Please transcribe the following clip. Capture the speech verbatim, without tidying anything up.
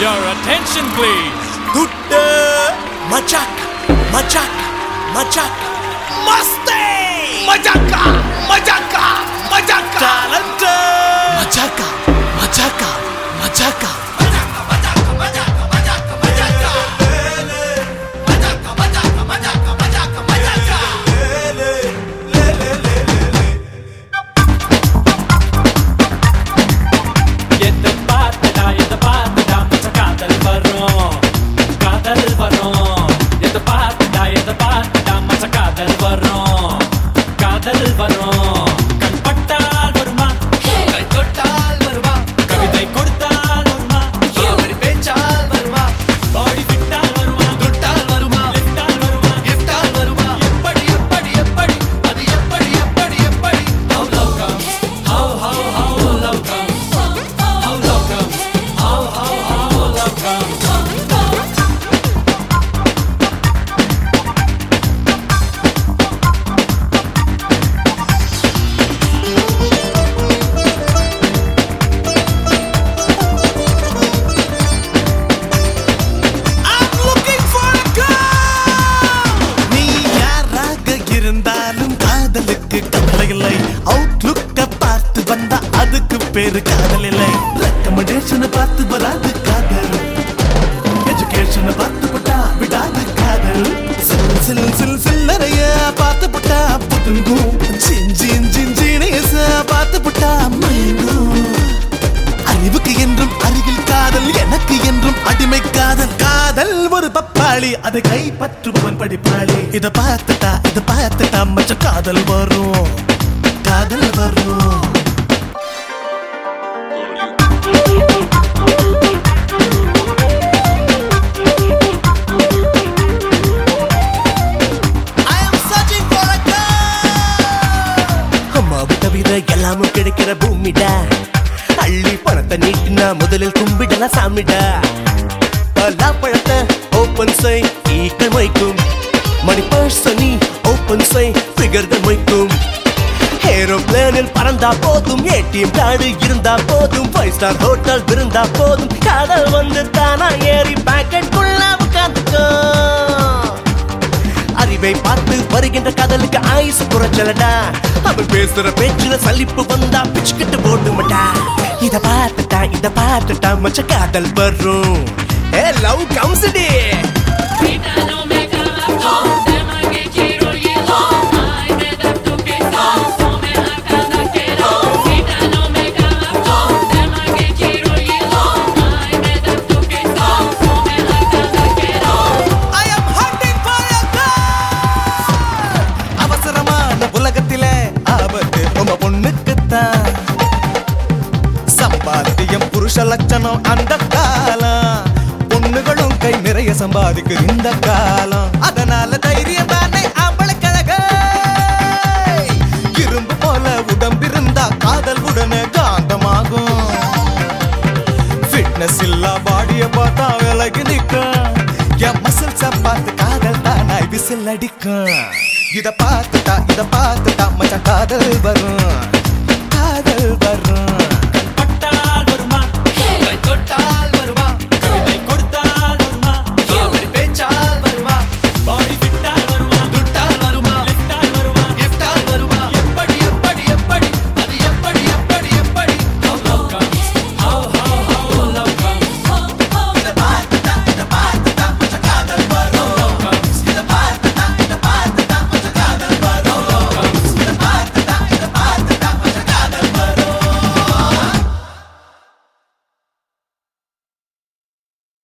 Your attention please. Dutta Machak Machak Machak Masti Majaka Majaka Majaka Talanta Machaka Machaka Machaka பேரு காதல் இல்லை recommendation பார்த்து வராது காதல் எஜுகேஷன் பார்த்து பட்டா விடாது காதல் சில் சில் சில் சில்லறைய பார்த்து பட்டா புதுங்கும் ஜின் ஜின் ஜினேச பார்த்து பட்டா மயங்கும் அறிவுக்கு என்றும் அருகில் காதல் எனக்கு என்றும் அடிமை காதல் காதல் ஒரு பப்பாளி அதை கைப்பற்றுபவன் படிப்பாளி இத பார்த்துட்டா இத பார்த்துட்டா மச்ச காதல் வரும் காதல் வரும் எல்லாமும் கிடைக்கிற பூமிடா அள்ளி பணத்தை நீட்டினா முதலில் கும்பிடலாம் சாமிடா பலா பழத்தை ஓபன் செய் ஈக்கள் மொய்க்கும் மணி பர்சனி ஓபன் செய் ஃபிகர்கள் மொய்க்கும் ஏரோப்ளேனில் பறந்தா போதும் ஏடிஎம் கார்டு இருந்தா போதும் ஃபைவ் ஸ்டார் ஹோட்டல் இருந்தா போதும் காதல் வந்து தானா ஏறி பாக்கெட் குள்ள உட்கார்ந்துக்கோ அறிவை பார்த்து வருகின்ற காதலுக்கு ஆயுசு குறைச்சலடா அவன் பேசுற பேச்சுல சலிப்பு வந்தா பிச்சுக்கிட்டு போட்டுமட்டா இத பார்த்துட்டா இத பார்த்துட்டா மச்ச காதல் வரும் ஏ லவ் கம்ஸ் டே சம்பாத்தியம் புருஷ லட்சணம் அந்த காலம் பொண்ணுகளும் கை நிறைய சம்பாதிக்கு இந்த காலம் அதனால தைரியம் தானே ஆம்பளை கழக இரும்பு போல உடம்பிருந்தா காதல் உடனே காந்தமாகும் ஃபிட்னஸ் இல்லா பாடிய பார்த்தா விலகி நிற்கும் என் மசில்ஸ பார்த்து காதல் தானாய் விசில் அடிக்கும் இத பார்த்துட்டா இத பார்த்துட்டா மச்சான் காதல் வரும் காதல் வரும்